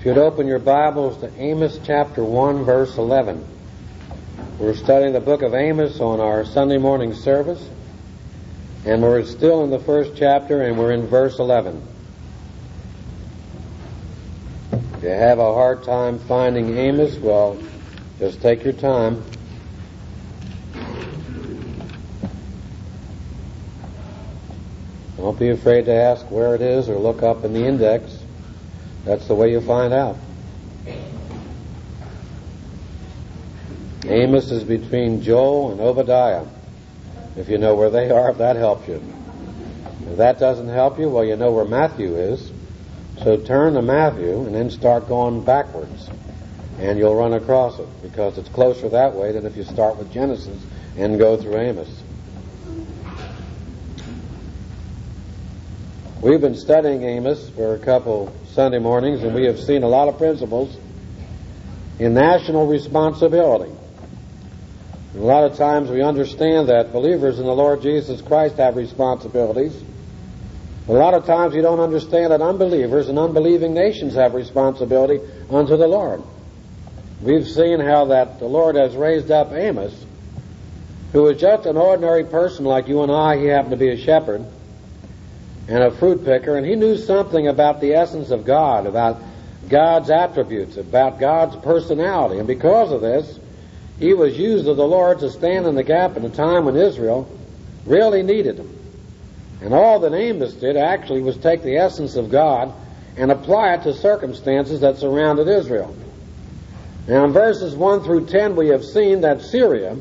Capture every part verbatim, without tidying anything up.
If you'd open your Bibles to Amos chapter one, verse eleven. We're studying the book of Amos on our Sunday morning service, and we're still in the first chapter, and we're in verse eleven. If you have a hard time finding Amos, well, just take your time. Don't be afraid to ask where it is or look up in the index. That's the way you find out. Amos is between Joel and Obadiah. If you know where they are, if that helps you. If that doesn't help you, well, you know where Matthew is. So turn to Matthew and then start going backwards. And you'll run across it, because it's closer that way than if you start with Genesis and go through Amos. We've been studying Amos for a couple Sunday mornings, and we have seen a lot of principles in national responsibility. And a lot of times we understand that believers in the Lord Jesus Christ have responsibilities. A lot of times we don't understand that unbelievers and unbelieving nations have responsibility unto the Lord. We've seen how that the Lord has raised up Amos, who was just an ordinary person like you and I. He happened to be a shepherd and a fruit picker, and he knew something about the essence of God, about God's attributes, about God's personality. And because of this, he was used of the Lord to stand in the gap in a time when Israel really needed him. And all that Amos did actually was take the essence of God and apply it to circumstances that surrounded Israel. Now in verses one through ten we have seen that Syria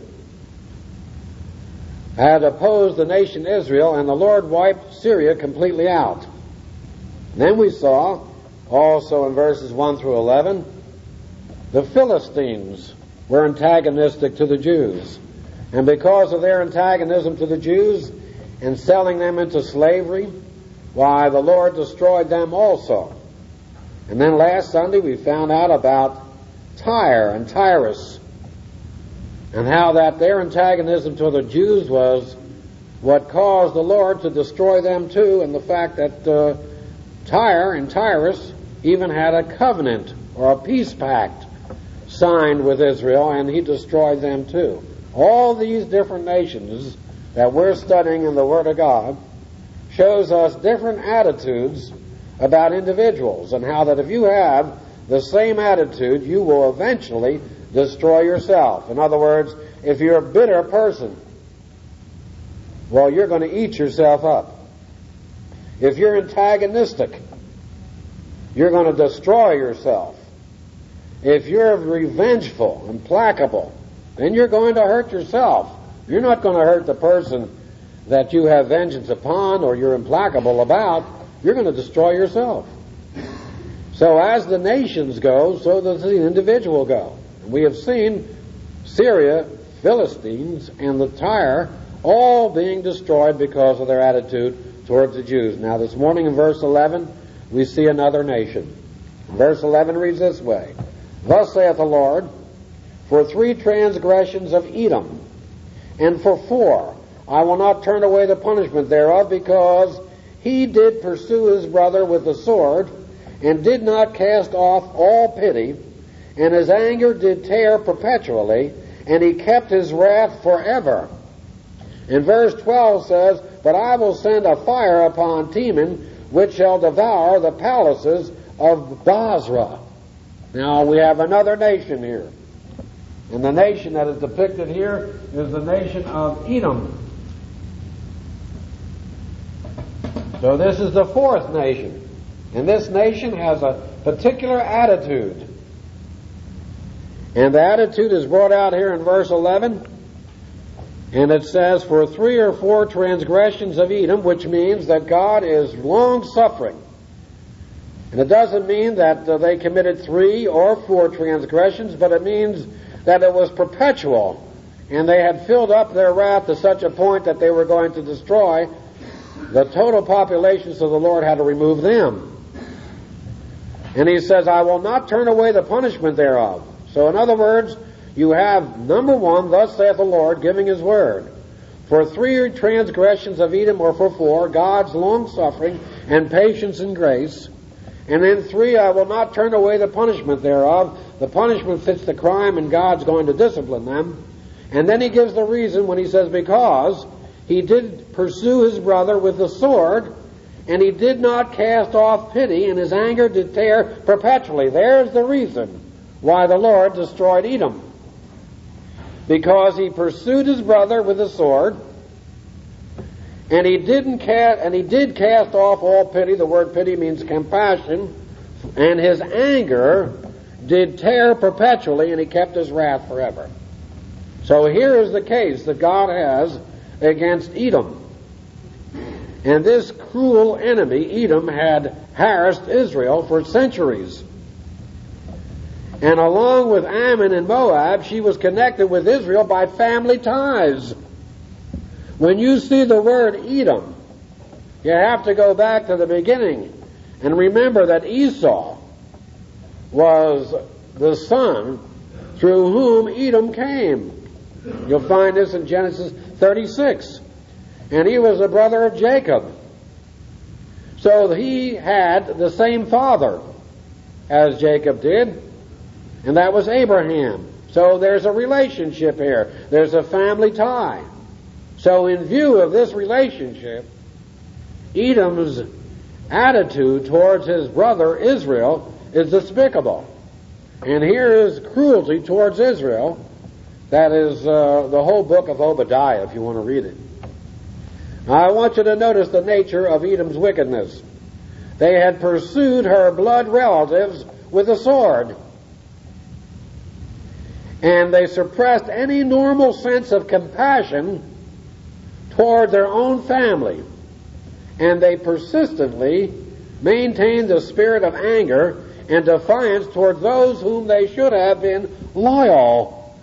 had opposed the nation Israel, and the Lord wiped Syria completely out. Then we saw, also in verses one through eleven, the Philistines were antagonistic to the Jews. And because of their antagonism to the Jews and selling them into slavery, why, the Lord destroyed them also. And then last Sunday we found out about Tyre and Tyrus, and how that their antagonism to the Jews was what caused the Lord to destroy them too, and the fact that uh, Tyre and Tyrus even had a covenant or a peace pact signed with Israel, and he destroyed them too. All these different nations that we're studying in the Word of God shows us different attitudes about individuals, and how that if you have the same attitude, you will eventually destroy yourself. In other words, if you're a bitter person, well, you're going to eat yourself up. If you're antagonistic, you're going to destroy yourself. If you're revengeful, implacable, then you're going to hurt yourself. You're not going to hurt the person that you have vengeance upon or you're implacable about. You're going to destroy yourself. So as the nations go, so does the individual go. We have seen Syria, Philistines, and the Tyre all being destroyed because of their attitude towards the Jews. Now this morning in verse eleven, we see another nation. Verse eleven reads this way: Thus saith the Lord, for three transgressions of Edom, and for four, I will not turn away the punishment thereof, because he did pursue his brother with the sword, and did not cast off all pity, and his anger did tear perpetually, and he kept his wrath forever. And verse twelve says, But I will send a fire upon Teman, which shall devour the palaces of Basra. Now we have another nation here. And the nation that is depicted here is the nation of Edom. So this is the fourth nation. And this nation has a particular attitude. And the attitude is brought out here in verse eleven. And it says, For three or four transgressions of Edom, which means that God is long-suffering. And it doesn't mean that uh, they committed three or four transgressions, but it means that it was perpetual. And they had filled up their wrath to such a point that they were going to destroy the total population, so the Lord had to remove them. And he says, I will not turn away the punishment thereof. So in other words, you have, number one, thus saith the Lord, giving his word. For three transgressions of Edom, or for four, God's long-suffering and patience and grace. And then three, I will not turn away the punishment thereof. The punishment fits the crime, and God's going to discipline them. And then he gives the reason when he says, because he did pursue his brother with the sword, and he did not cast off pity, and his anger did tear perpetually. There's the reason why the Lord destroyed Edom. Because he pursued his brother with the sword, and he didn't cast, and he did cast off all pity. The word pity means compassion, and his anger did tear perpetually, and he kept his wrath forever. So here is the case that God has against Edom. And this cruel enemy, Edom, had harassed Israel for centuries. And along with Ammon and Moab, she was connected with Israel by family ties. When you see the word Edom, you have to go back to the beginning and remember that Esau was the son through whom Edom came. You'll find this in Genesis thirty-six. And he was the brother of Jacob. So he had the same father as Jacob did, and that was Abraham. So there's a relationship here. There's a family tie. So in view of this relationship, Edom's attitude towards his brother Israel is despicable. And here is cruelty towards Israel. That is uh, the whole book of Obadiah, if you want to read it. Now, I want you to notice the nature of Edom's wickedness. They had pursued her blood relatives with a sword. And they suppressed any normal sense of compassion toward their own family. And they persistently maintained the spirit of anger and defiance toward those whom they should have been loyal.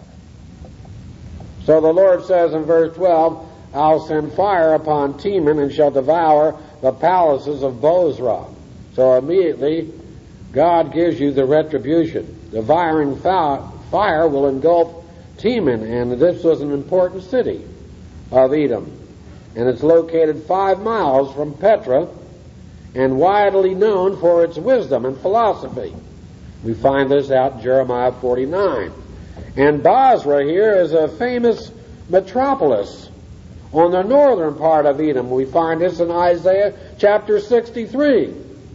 So the Lord says in verse twelve, I'll send fire upon Teman and shall devour the palaces of Bozrah. So immediately God gives you the retribution. Devouring fire will engulf Teman, and this was an important city of Edom. And it's located five miles from Petra and widely known for its wisdom and philosophy. We find this out in Jeremiah forty-nine. And Bozrah here is a famous metropolis on the northern part of Edom. We find this in Isaiah chapter sixty-three.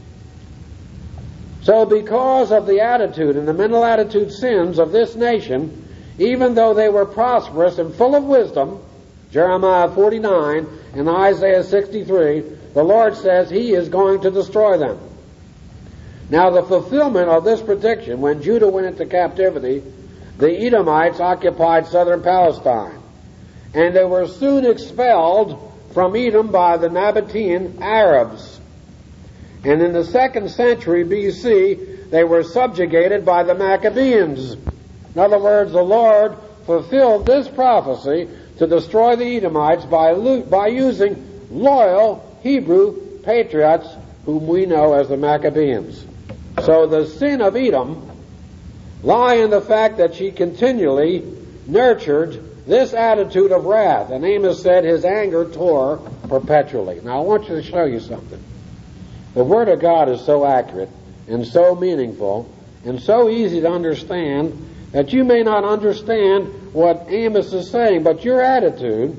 So because of the attitude and the mental attitude sins of this nation, even though they were prosperous and full of wisdom, Jeremiah forty-nine and Isaiah sixty-three, the Lord says He is going to destroy them. Now the fulfillment of this prediction, when Judah went into captivity, the Edomites occupied southern Palestine. And they were soon expelled from Edom by the Nabatean Arabs. And in the second century B C, they were subjugated by the Maccabees. In other words, the Lord fulfilled this prophecy to destroy the Edomites by, by using loyal Hebrew patriots whom we know as the Maccabees. So the sin of Edom lie in the fact that she continually nurtured this attitude of wrath. And Amos said his anger tore perpetually. Now I want you to show you something. The Word of God is so accurate and so meaningful and so easy to understand that you may not understand what Amos is saying, but your attitude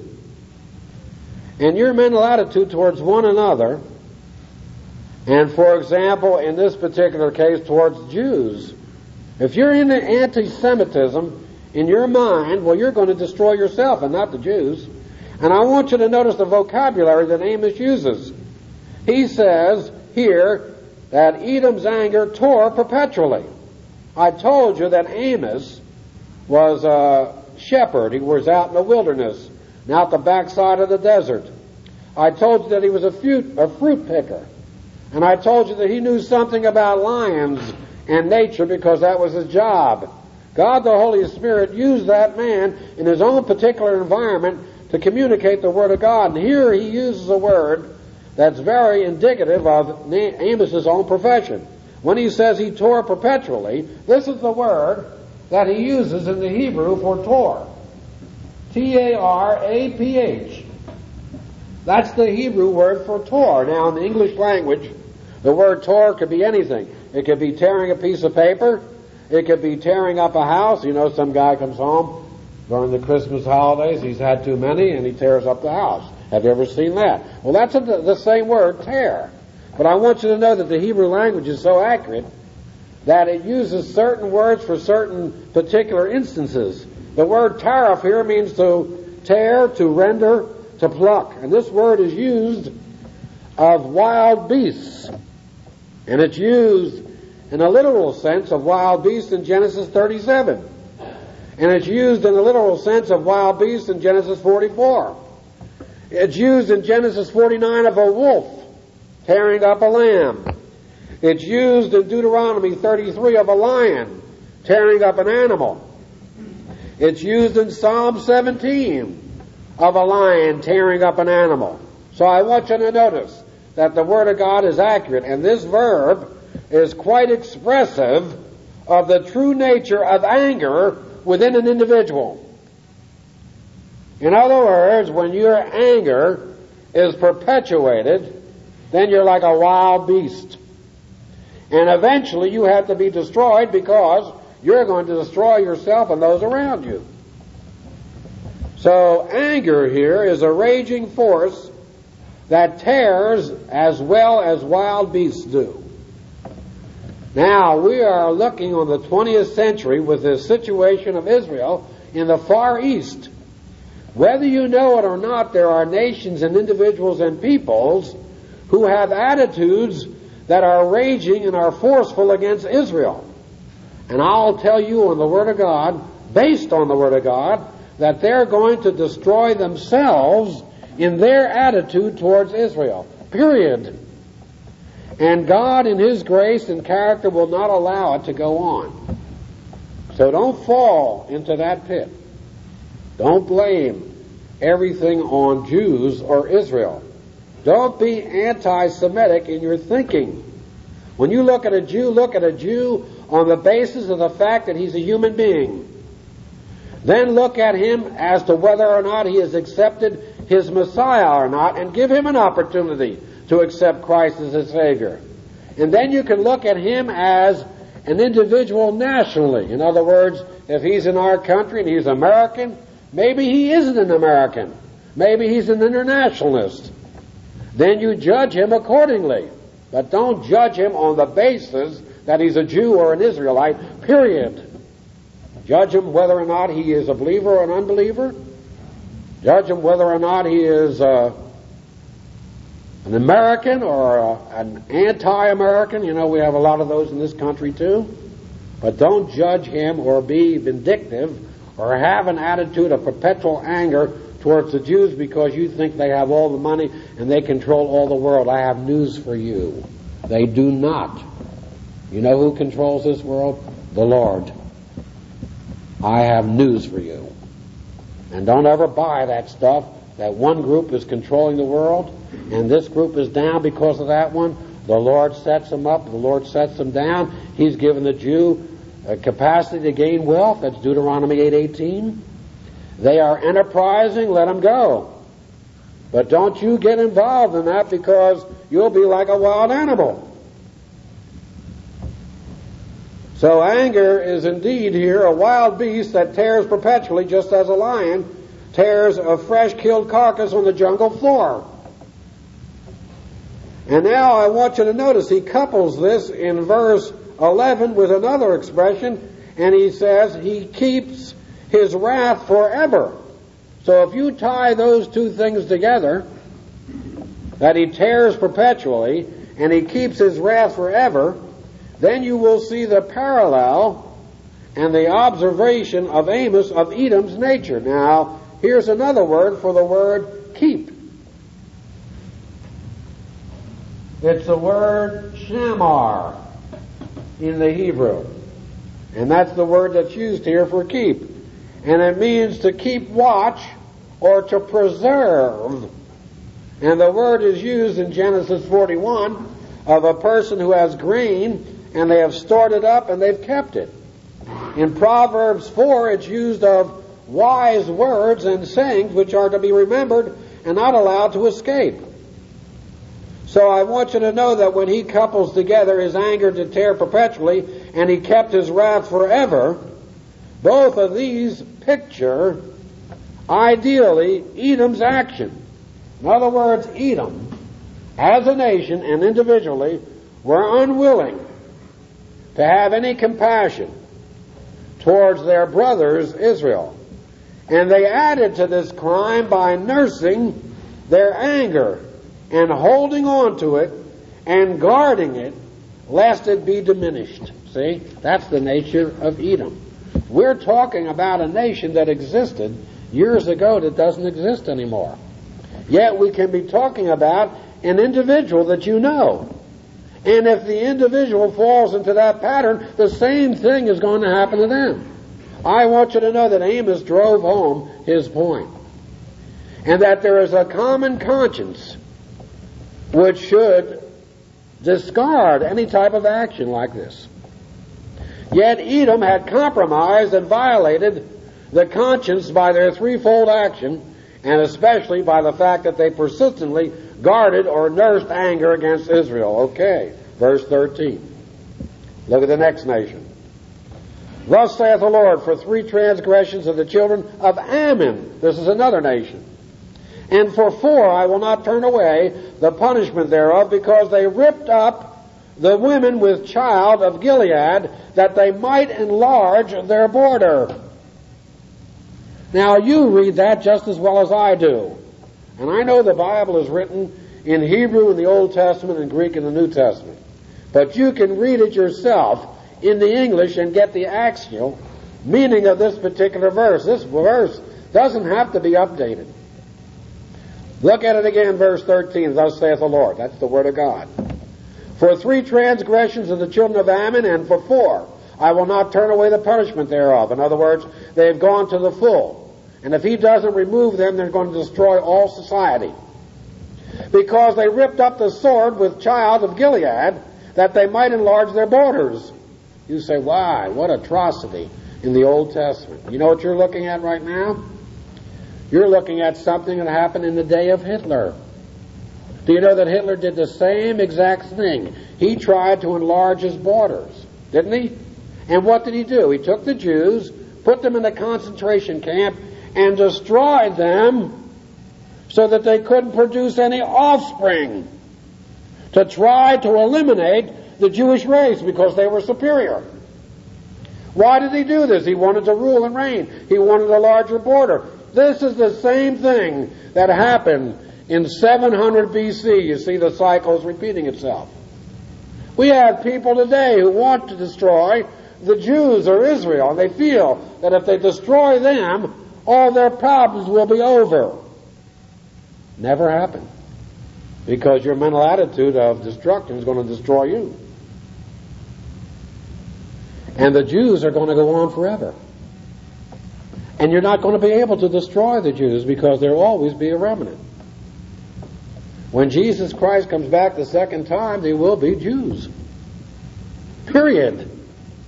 and your mental attitude towards one another, and for example, in this particular case, towards Jews, if you're into anti-Semitism in your mind, well, you're going to destroy yourself and not the Jews. And I want you to notice the vocabulary that Amos uses. He says here that Edom's anger tore perpetually. I told you that Amos was a shepherd. He was out in the wilderness and out the backside of the desert. I told you that he was a fruit, a fruit picker. And I told you that he knew something about lions and nature because that was his job. God the Holy Spirit used that man in his own particular environment to communicate the Word of God. And here he uses a word that's very indicative of Amos's own profession. When he says he tore perpetually, this is the word that he uses in the Hebrew for tore. T A R A P H. That's the Hebrew word for tore. Now in the English language, The word tore could be anything. It could be tearing a piece of paper. It could be tearing up a house. You know, some guy comes home during the Christmas holidays. He's had too many, and he tears up the house. Have you ever seen that? Well, that's a, the same word, tear. But I want you to know that the Hebrew language is so accurate that it uses certain words for certain particular instances. The word tarif here means to tear, to render, to pluck. And this word is used of wild beasts. And it's used in a literal sense of wild beasts in Genesis thirty-seven. And it's used in a literal sense of wild beasts in Genesis forty-four. It's used in Genesis forty-nine of a wolf tearing up a lamb. It's used in Deuteronomy thirty-three of a lion tearing up an animal. It's used in Psalm seventeen of a lion tearing up an animal. So I want you to notice that the Word of God is accurate, and this verb is quite expressive of the true nature of anger within an individual. In other words, when your anger is perpetuated, then you're like a wild beast. And eventually you have to be destroyed because you're going to destroy yourself and those around you. So anger here is a raging force that tears as well as wild beasts do. Now, we are looking on the twentieth century with the situation of Israel in the Far East. Whether you know it or not, there are nations and individuals and peoples who have attitudes that are raging and are forceful against Israel. And I'll tell you on the Word of God, based on the Word of God, that they're going to destroy themselves in their attitude towards Israel. Period. And God, in His grace and character, will not allow it to go on. So don't fall into that pit. Don't blame everything on Jews or Israel. Don't be anti-Semitic in your thinking. When you look at a Jew, look at a Jew on the basis of the fact that he's a human being. Then look at him as to whether or not he has accepted his Messiah or not, and give him an opportunity to accept Christ as his Savior. And then you can look at him as an individual nationally. In other words, if he's in our country and he's American, maybe he isn't an American. Maybe he's an internationalist. Then you judge him accordingly. But don't judge him on the basis that he's a Jew or an Israelite, period. Judge him whether or not he is a believer or an unbeliever. Judge him whether or not he is uh, an American or uh, an anti-American. You know, we have a lot of those in this country too. But don't judge him or be vindictive or have an attitude of perpetual anger towards the Jews because you think they have all the money and they control all the world. I have news for you. They do not. You know who controls this world? The Lord. I have news for you. And don't ever buy that stuff, that one group is controlling the world and this group is down because of that one. The Lord sets them up. The Lord sets them down. He's given the Jew a capacity to gain wealth. That's Deuteronomy eight eighteen. They are enterprising, let them go. But don't you get involved in that because you'll be like a wild animal. So anger is indeed here a wild beast that tears perpetually, just as a lion tears a fresh killed carcass on the jungle floor. And now I want you to notice he couples this in verse eleven with another expression, and he says he keeps his wrath forever. So if you tie those two things together, that he tears perpetually and he keeps his wrath forever, then you will see the parallel and the observation of Amos of Edom's nature. Now, here's another word for the word keep. It's the word shamar in the Hebrew. And that's the word that's used here for keep. And it means to keep watch or to preserve. And the word is used in Genesis forty-one of a person who has grain and they have stored it up and they've kept it. In Proverbs four, it's used of wise words and sayings which are to be remembered and not allowed to escape. So I want you to know that when he couples together his anger to tear perpetually and he kept his wrath forever, both of these picture ideally Edom's action. In other words, Edom, as a nation and individually, were unwilling to have any compassion towards their brothers Israel. And they added to this crime by nursing their anger and holding on to it and guarding it lest it be diminished. See, that's the nature of Edom. We're talking about a nation that existed years ago that doesn't exist anymore. Yet we can be talking about an individual that you know. And if the individual falls into that pattern, the same thing is going to happen to them. I want you to know that Amos drove home his point. And that there is a common conscience which should discard any type of action like this. Yet Edom had compromised and violated the conscience by their threefold action, and especially by the fact that they persistently guarded or nursed anger against Israel. Okay, verse thirteen. Look at the next nation. Thus saith the Lord, for three transgressions of the children of Ammon. This is another nation. And for four I will not turn away the punishment thereof, because they ripped up the women with child of Gilead, that they might enlarge their border. Now you read that just as well as I do. And I know the Bible is written in Hebrew in the Old Testament and Greek in the New Testament. But you can read it yourself in the English and get the actual meaning of this particular verse. This verse doesn't have to be updated. Look at it again, verse thirteen. Thus saith the Lord. That's the word of God. For three transgressions of the children of Ammon, and for four I will not turn away the punishment thereof. In other words, they've gone to the full. And if he doesn't remove them, they're going to destroy all society. Because they ripped up the sword with child of Gilead, that they might enlarge their borders. You say, why? What atrocity in the Old Testament. You know what you're looking at right now? You're looking at something that happened in the day of Hitler. Do you know that Hitler did the same exact thing? He tried to enlarge his borders, didn't he? And what did he do? He took the Jews, put them in a concentration camp, and destroyed them so that they couldn't produce any offspring, to try to eliminate the Jewish race because they were superior. Why did he do this? He wanted to rule and reign. He wanted a larger border. This is the same thing that happened in seven hundred B C. You see the cycle is repeating itself. We have people today who want to destroy the Jews or Israel, and they feel that if they destroy them, all their problems will be over. Never happened. Because your mental attitude of destruction is going to destroy you. And the Jews are going to go on forever. And you're not going to be able to destroy the Jews because there will always be a remnant. When Jesus Christ comes back the second time, there will be Jews. Period.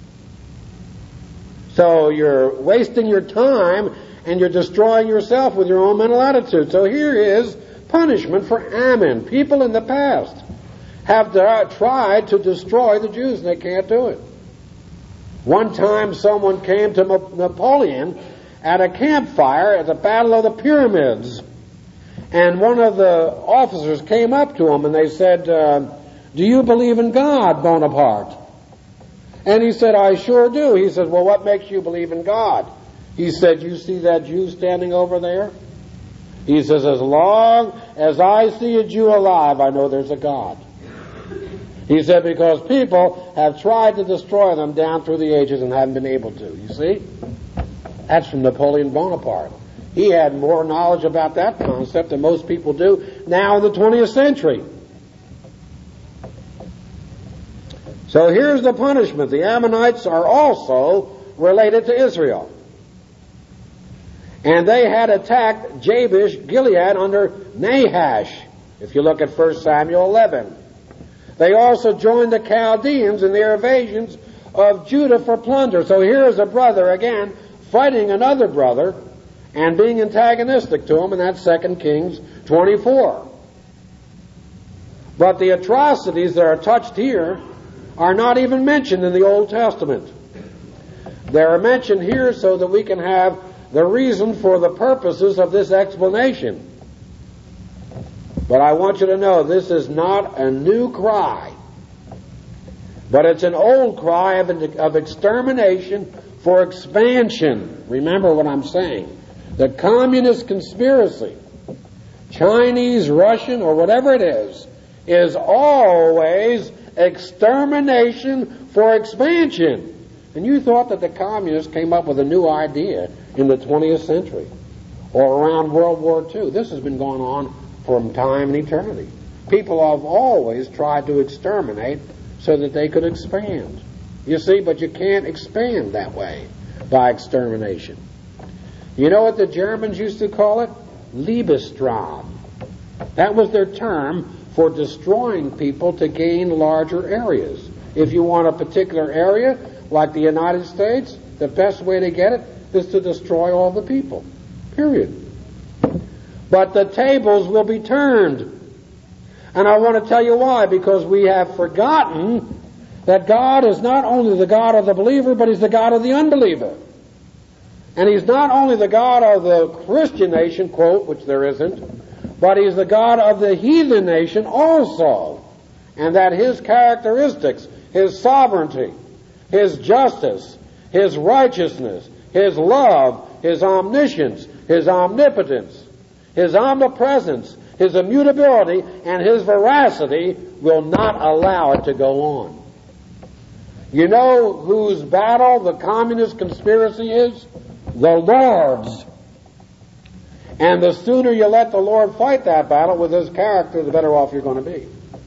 So you're wasting your time and you're destroying yourself with your own mental attitude. So here is punishment for Ammon. People in the past have tried to destroy the Jews and they can't do it. One time someone came to Napoleon at a campfire at the Battle of the Pyramids. And one of the officers came up to him and they said, uh, do you believe in God, Bonaparte? And he said, I sure do. He said, well, what makes you believe in God? He said, you see that Jew standing over there? He says, as long as I see a Jew alive, I know there's a God. He said, because people have tried to destroy them down through the ages and haven't been able to. You see? That's from Napoleon Bonaparte. He had more knowledge about that concept than most people do now in the twentieth century. So here's the punishment. The Ammonites are also related to Israel. And they had attacked Jabesh Gilead under Nahash, if you look at First Samuel eleven. They also joined the Chaldeans in their invasions of Judah for plunder. So here is a brother, again, fighting another brother and being antagonistic to him, and that's Second Kings twenty-four. But the atrocities that are touched here are not even mentioned in the Old Testament. They are mentioned here so that we can have the reason for the purposes of this explanation. But I want you to know this is not a new cry, but it's an old cry of, of extermination for expansion. Remember what I'm saying. The communist conspiracy, Chinese, Russian, or whatever it is, is always extermination for expansion. And you thought that the communists came up with a new idea in the twentieth century or around World War Two. This has been going on from time and eternity. People have always tried to exterminate so that they could expand. You see, but you can't expand that way by extermination. You know what the Germans used to call it? Liebestraum. That was their term for destroying people to gain larger areas. If you want a particular area, like the United States, the best way to get it is to destroy all the people. Period. But the tables will be turned. And I want to tell you why. Because we have forgotten that God is not only the God of the believer, but He's the God of the unbeliever. And He's not only the God of the Christian nation, quote, which there isn't, but He's the God of the heathen nation also. And that His characteristics, His sovereignty, His justice, His righteousness, His love, His omniscience, His omnipotence, His omnipresence, His immutability, and His veracity will not allow it to go on. You know whose battle the communist conspiracy is? The Lord's. And the sooner you let the Lord fight that battle with His character, the better off you're going to be.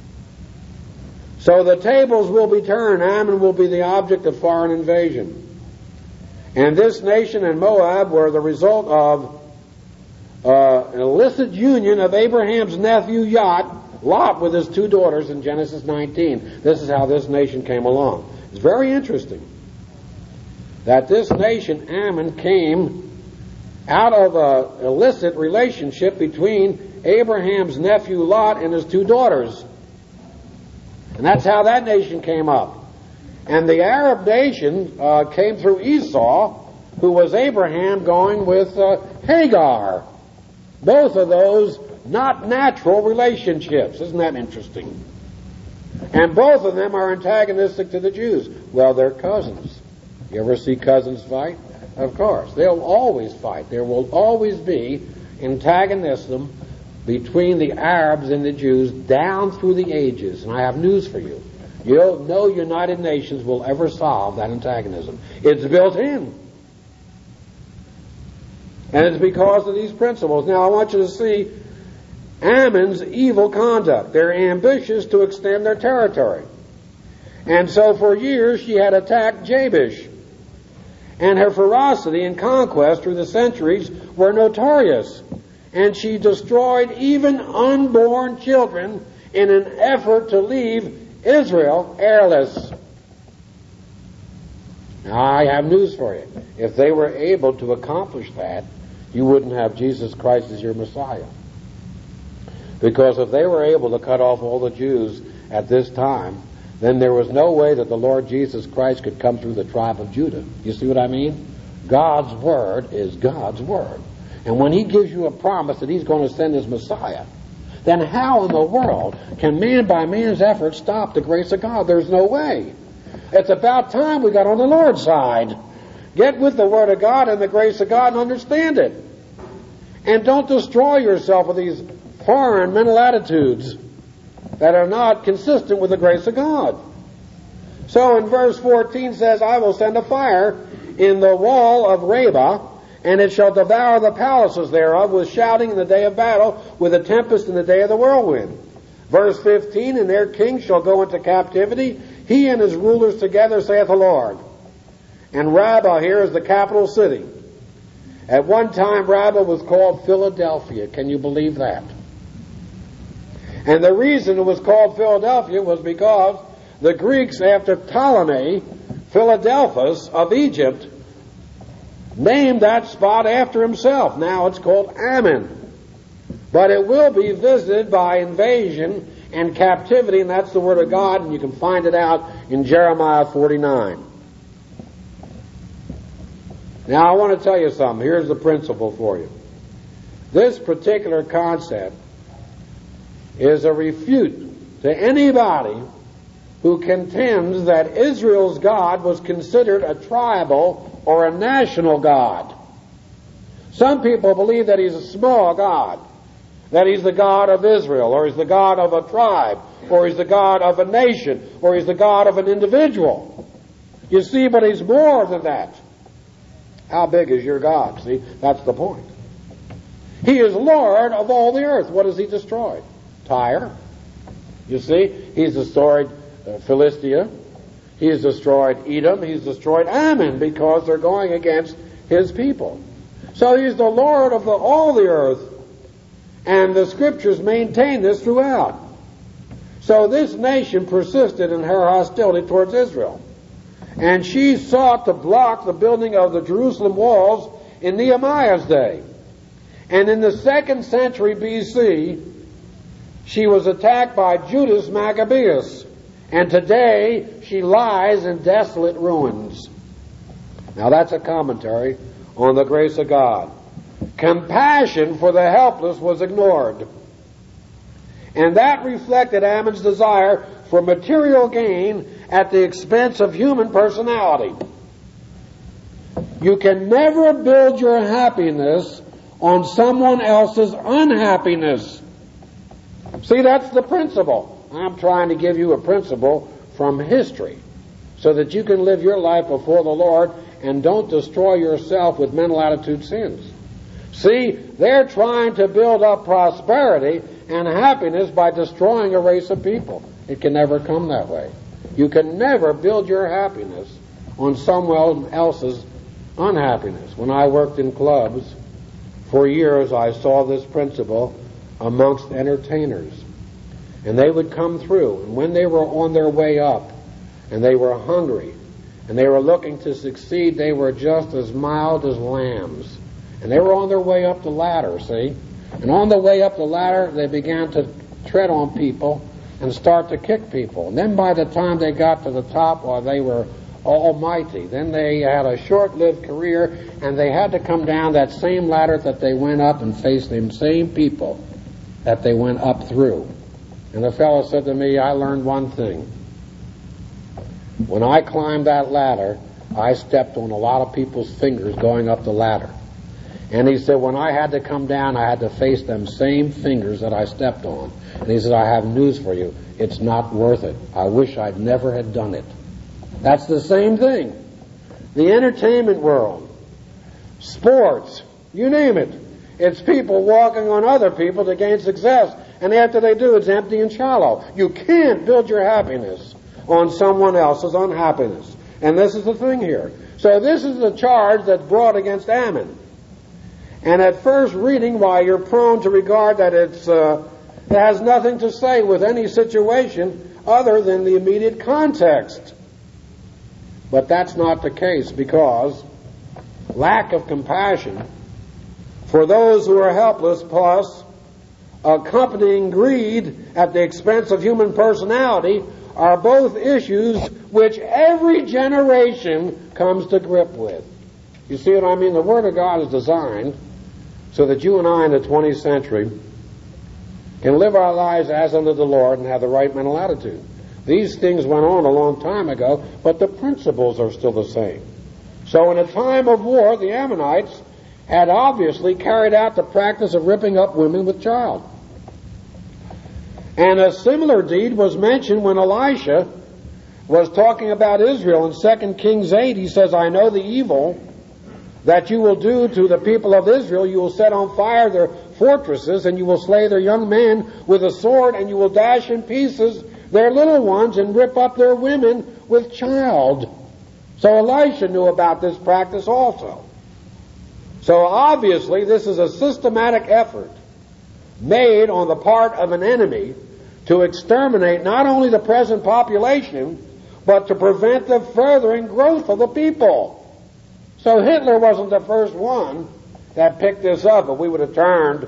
So the tables will be turned. Ammon will be the object of foreign invasion. And this nation and Moab were the result of uh, an illicit union of Abraham's nephew Lot, Lot with his two daughters in Genesis nineteen. This is how this nation came along. It's very interesting that this nation, Ammon, came out of an illicit relationship between Abraham's nephew Lot and his two daughters. And that's how that nation came up. And the Arab nation uh, came through Esau, who was Abraham going with uh, Hagar. Both of those not natural relationships. Isn't that interesting? And both of them are antagonistic to the Jews. Well, they're cousins. You ever see cousins fight? Of course. They'll always fight. There will always be antagonism between the Arabs and the Jews down through the ages. And I have news for you. You know, no United Nations will ever solve that antagonism. It's built in. And it's because of these principles. Now, I want you to see Ammon's evil conduct. They're ambitious to extend their territory. And so for years she had attacked Jabesh. And her ferocity and conquest through the centuries were notorious. And she destroyed even unborn children in an effort to leave Israel heirless. Now, I have news for you. If they were able to accomplish that, you wouldn't have Jesus Christ as your Messiah. Because if they were able to cut off all the Jews at this time, then there was no way that the Lord Jesus Christ could come through the tribe of Judah. You see what I mean? God's Word is God's Word. And when He gives you a promise that He's going to send His Messiah, then how in the world can man by man's effort stop the grace of God? There's no way. It's about time we got on the Lord's side. Get with the Word of God and the grace of God and understand it. And don't destroy yourself with these foreign mental attitudes that are not consistent with the grace of God. So in verse fourteen says, I will send a fire in the wall of Rabbah, and it shall devour the palaces thereof with shouting in the day of battle, with a tempest in the day of the whirlwind. Verse fifteen, and their king shall go into captivity, he and his rulers together, saith the Lord. And Rabbah here is the capital city. At one time, Rabbah was called Philadelphia. Can you believe that? And the reason it was called Philadelphia was because the Greeks, after Ptolemy, Philadelphus of Egypt, named that spot after himself. Now it's called Ammon. But it will be visited by invasion and captivity, and that's the Word of God, and you can find it out in Jeremiah forty-nine. Now, I want to tell you something. Here's the principle for you. This particular concept is a refute to anybody who contends that Israel's God was considered a tribal or a national God. Some people believe that he's a small God, that he's the God of Israel, or he's the God of a tribe, or he's the God of a nation, or he's the God of an individual. You see, but he's more than that. How big is your God? See, that's the point. He is Lord of all the earth. What has he destroyed? Tyre. You see, he's destroyed uh, Philistia. He's destroyed Edom. He's destroyed Ammon because they're going against his people. So he's the Lord of the, all the earth. And the Scriptures maintain this throughout. So this nation persisted in her hostility towards Israel. And she sought to block the building of the Jerusalem walls in Nehemiah's day. And in the second century B C, she was attacked by Judas Maccabeus. And today, she lies in desolate ruins. Now that's a commentary on the grace of God. Compassion for the helpless was ignored. And that reflected Ammon's desire for material gain at the expense of human personality. You can never build your happiness on someone else's unhappiness. See, that's the principle. I'm trying to give you a principle from history so that you can live your life before the Lord and don't destroy yourself with mental attitude sins. See, they're trying to build up prosperity and happiness by destroying a race of people. It can never come that way. You can never build your happiness on someone else's unhappiness. When I worked in clubs for years, I saw this principle amongst entertainers. And they would come through, and when they were on their way up, and they were hungry, and they were looking to succeed, they were just as mild as lambs. And they were on their way up the ladder, see? And on the way up the ladder, they began to tread on people and start to kick people. And then by the time they got to the top, well, they were almighty. Then they had a short-lived career, and they had to come down that same ladder that they went up and face the same people that they went up through. And the fellow said to me, I learned one thing. When I climbed that ladder, I stepped on a lot of people's fingers going up the ladder. And he said, when I had to come down, I had to face them same fingers that I stepped on. And he said, I have news for you. It's not worth it. I wish I'd never had done it. That's the same thing. The entertainment world, sports, you name it. It's people walking on other people to gain success. And after they do, it's empty and shallow. You can't build your happiness on someone else's unhappiness. And this is the thing here. So this is the charge that's brought against Ammon. And at first reading, why, you're prone to regard that it's uh, it has nothing to say with any situation other than the immediate context. But that's not the case, because lack of compassion for those who are helpless, plus accompanying greed at the expense of human personality, are both issues which every generation comes to grip with. You see what I mean? The Word of God is designed so that you and I in the twentieth century can live our lives as unto the Lord and have the right mental attitude. These things went on a long time ago, but the principles are still the same. So in a time of war, the Ammonites had obviously carried out the practice of ripping up women with child. And a similar deed was mentioned when Elisha was talking about Israel in Second Kings eight. He says, I know the evil that you will do to the people of Israel. You will set on fire their fortresses, and you will slay their young men with a sword, and you will dash in pieces their little ones and rip up their women with child. So Elisha knew about this practice also. So obviously this is a systematic effort made on the part of an enemy to exterminate not only the present population, but to prevent the furthering growth of the people. So Hitler wasn't the first one that picked this up. If we would have turned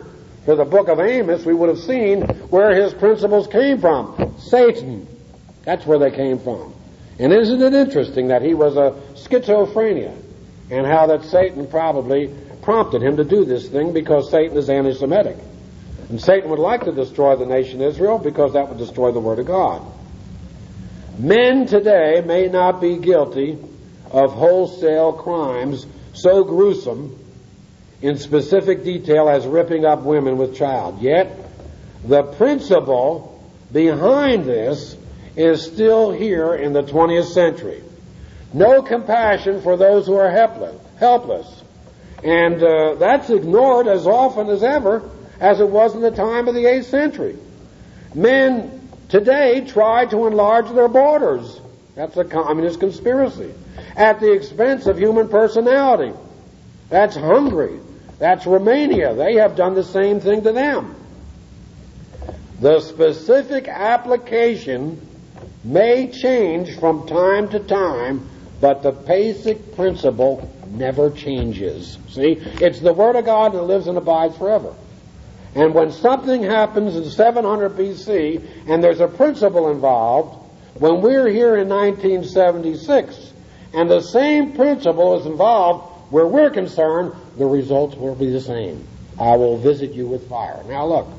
to the book of Amos, we would have seen where his principles came from. Satan. That's where they came from. And isn't it interesting that he was a schizophrenia, and how that Satan probably prompted him to do this thing, because Satan is anti-Semitic. And Satan would like to destroy the nation Israel because that would destroy the Word of God. Men today may not be guilty of wholesale crimes so gruesome in specific detail as ripping up women with child. Yet, the principle behind this is still here in the twentieth century. No compassion for those who are helpless. helpless. And uh, that's ignored as often as ever as it was in the time of the eighth century. Men today try to enlarge their borders. That's a communist conspiracy. At the expense of human personality. That's Hungary. That's Romania. They have done the same thing to them. The specific application may change from time to time, but the basic principle never changes. See? It's the Word of God that lives and abides forever. And when something happens in seven hundred B C and there's a principle involved, when we're here in nineteen seventy-six and the same principle is involved where we're concerned, the results will be the same. I will visit you with fire. Now look.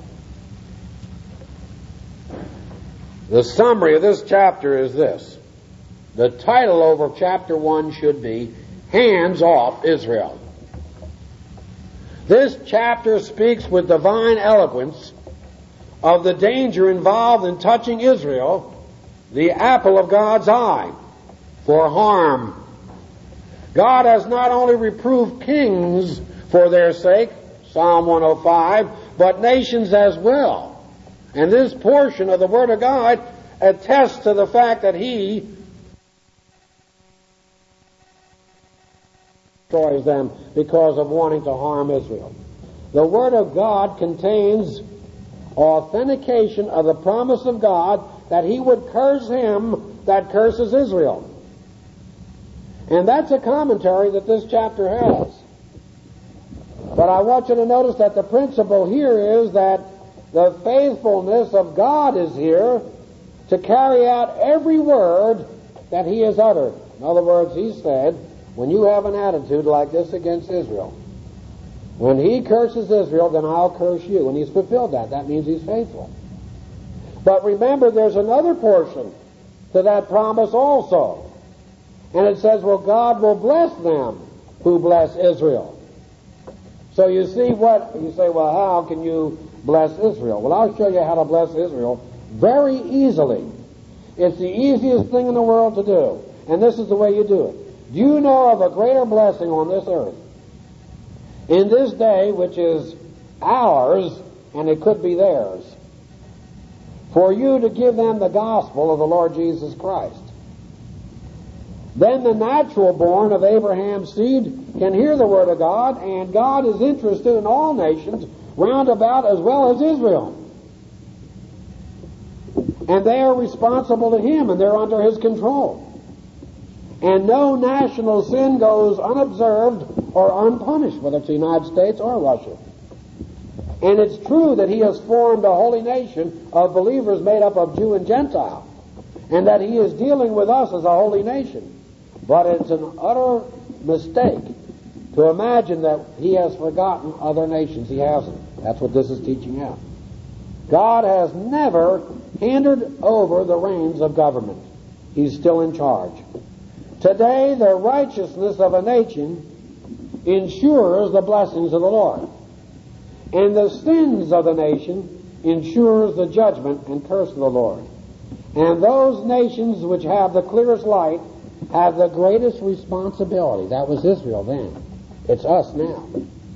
The summary of this chapter is this. The title over chapter one should be Hands Off Israel. This chapter speaks with divine eloquence of the danger involved in touching Israel, the apple of God's eye, for harm. God has not only reproved kings for their sake, Psalm one oh five, but nations as well. And this portion of the Word of God attests to the fact that He destroys them because of wanting to harm Israel. The Word of God contains authentication of the promise of God that He would curse him that curses Israel. And that's a commentary that this chapter has. But I want you to notice that the principle here is that the faithfulness of God is here to carry out every word that He has uttered. In other words, He said, when you have an attitude like this against Israel, when He curses Israel, then I'll curse you. And He's fulfilled that. That means He's faithful. But remember, there's another portion to that promise also. And it says, well, God will bless them who bless Israel. So you see what, you say, well, how can you bless Israel? Well, I'll show you how to bless Israel very easily. It's the easiest thing in the world to do. And this is the way you do it. Do you know of a greater blessing on this earth? In this day, which is ours, and it could be theirs, for you to give them the gospel of the Lord Jesus Christ. Then the natural born of Abraham's seed can hear the word of God, and God is interested in all nations round about as well as Israel. And they are responsible to Him, and they're under His control. And no national sin goes unobserved or unpunished, whether it's the United States or Russia. And it's true that He has formed a holy nation of believers made up of Jew and Gentile, and that He is dealing with us as a holy nation. But it's an utter mistake to imagine that He has forgotten other nations. He hasn't. That's what this is teaching out. God has never handed over the reins of government. He's still in charge. Today, the righteousness of a nation ensures the blessings of the Lord. And the sins of the nation ensures the judgment and curse of the Lord. And those nations which have the clearest light have the greatest responsibility. That was Israel then. It's us now.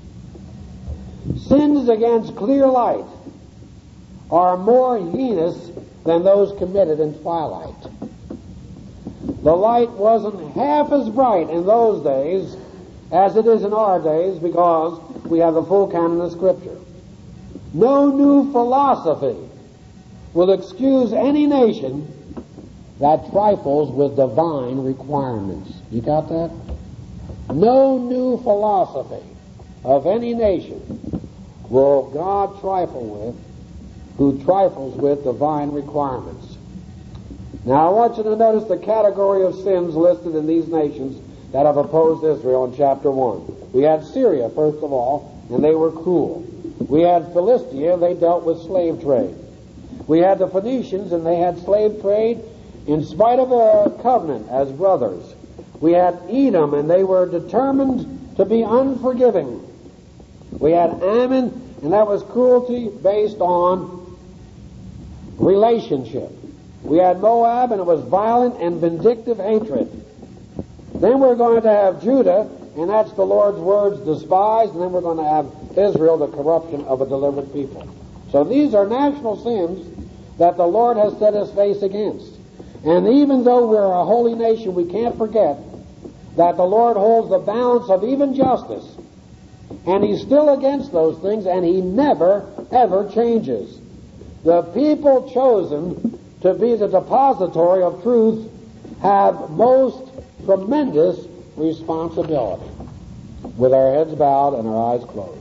Sins against clear light are more heinous than those committed in twilight. The light wasn't half as bright in those days as it is in our days because we have the full canon of Scripture. No new philosophy will excuse any nation that trifles with divine requirements. You got that? No new philosophy of any nation will God trifle with who trifles with divine requirements? Now I want you to notice the category of sins listed in these nations that have opposed Israel in chapter one. We had Syria, first of all, and they were cruel. We had Philistia, they dealt with slave trade. We had the Phoenicians, and they had slave trade in spite of a covenant as brothers. We had Edom, and they were determined to be unforgiving. We had Ammon, and that was cruelty based on relationship. We had Moab, and it was violent and vindictive hatred. Then we're going to have Judah, and that's the Lord's words despised, and then we're going to have Israel, the corruption of a delivered people. So these are national sins that the Lord has set his face against. And even though we're a holy nation, we can't forget that the Lord holds the balance of even justice. And he's still against those things, and he never, ever changes. The people chosen to be the depository of truth have most tremendous responsibility, with our heads bowed and our eyes closed.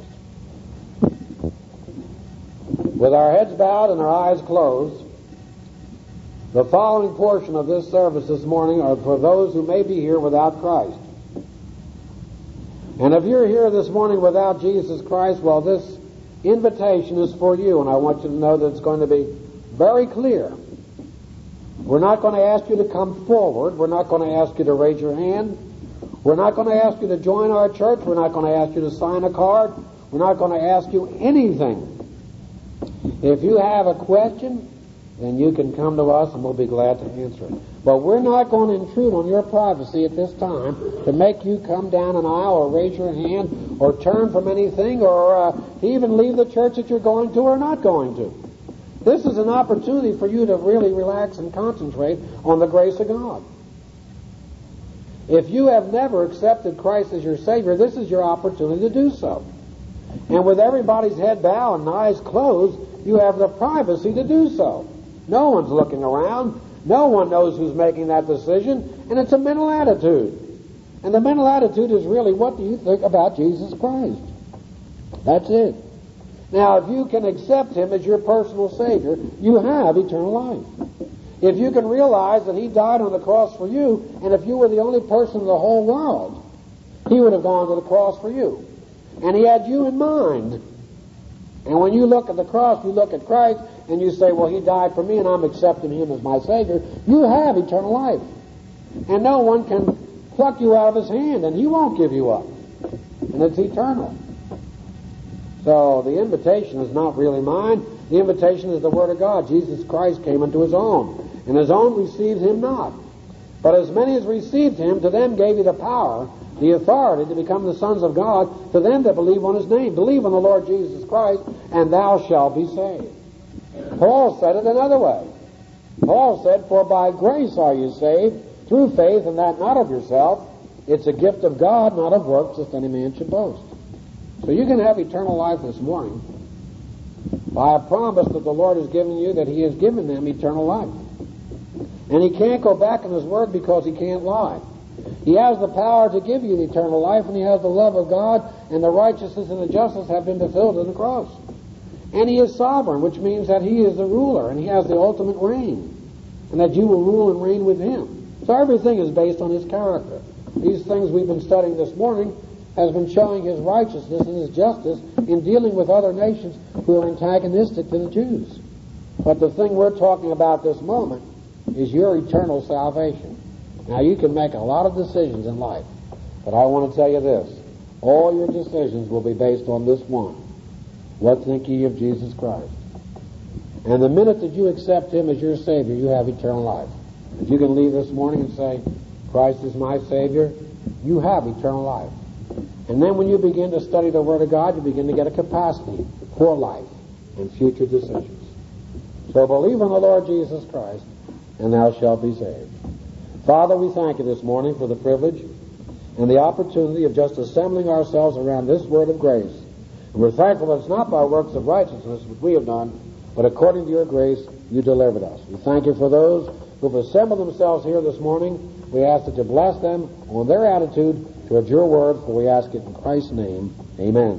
With our heads bowed and our eyes closed, the following portion of this service this morning are for those who may be here without Christ. And if you're here this morning without Jesus Christ, well, this invitation is for you, and I want you to know that it's going to be very clear. We're not going to ask you to come forward. We're not going to ask you to raise your hand. We're not going to ask you to join our church. We're not going to ask you to sign a card. We're not going to ask you anything. If you have a question, then you can come to us and we'll be glad to answer it. But we're not going to intrude on your privacy at this time to make you come down an aisle or raise your hand or turn from anything or uh, even leave the church that you're going to or not going to. This is an opportunity for you to really relax and concentrate on the grace of God. If you have never accepted Christ as your Savior, this is your opportunity to do so. And with everybody's head bowed and eyes closed, you have the privacy to do so. No one's looking around. No one knows who's making that decision. And it's a mental attitude. And the mental attitude is really, what do you think about Jesus Christ? That's it. Now, if you can accept him as your personal Savior, you have eternal life. If you can realize that he died on the cross for you, and if you were the only person in the whole world, he would have gone to the cross for you. And he had you in mind. And when you look at the cross, you look at Christ, and you say, well, he died for me, and I'm accepting him as my Savior, you have eternal life. And no one can pluck you out of his hand, and he won't give you up. And it's eternal. So the invitation is not really mine. The invitation is the Word of God. Jesus Christ came unto his own, and his own received him not. But as many as received him, to them gave he the power, the authority to become the sons of God, to them that believe on his name. Believe on the Lord Jesus Christ, and thou shalt be saved. Paul said it another way. Paul said, for by grace are you saved, through faith, and that not of yourself. It's a gift of God, not of works, lest any man should boast. So you can have eternal life this morning by a promise that the Lord has given you, that he has given them eternal life. And he can't go back in his word because he can't lie. He has the power to give you the eternal life, and he has the love of God, and the righteousness and the justice have been fulfilled in the cross. And he is sovereign, which means that he is the ruler, and he has the ultimate reign, and that you will rule and reign with him. So everything is based on his character. These things we've been studying this morning has been showing his righteousness and his justice in dealing with other nations who are antagonistic to the Jews. But the thing we're talking about this moment is your eternal salvation. Now, you can make a lot of decisions in life, but I want to tell you this. All your decisions will be based on this one. What think ye of Jesus Christ? And the minute that you accept him as your Savior, you have eternal life. If you can leave this morning and say, Christ is my Savior, you have eternal life. And then when you begin to study the Word of God, you begin to get a capacity for life and future decisions. So believe on the Lord Jesus Christ, and thou shalt be saved. Father, we thank you this morning for the privilege and the opportunity of just assembling ourselves around this word of grace. And we're thankful that it's not by works of righteousness which we have done, but according to your grace, you delivered us. We thank you for those who have assembled themselves here this morning. We ask that you bless them on their attitude towards your word, for we ask it in Christ's name. Amen.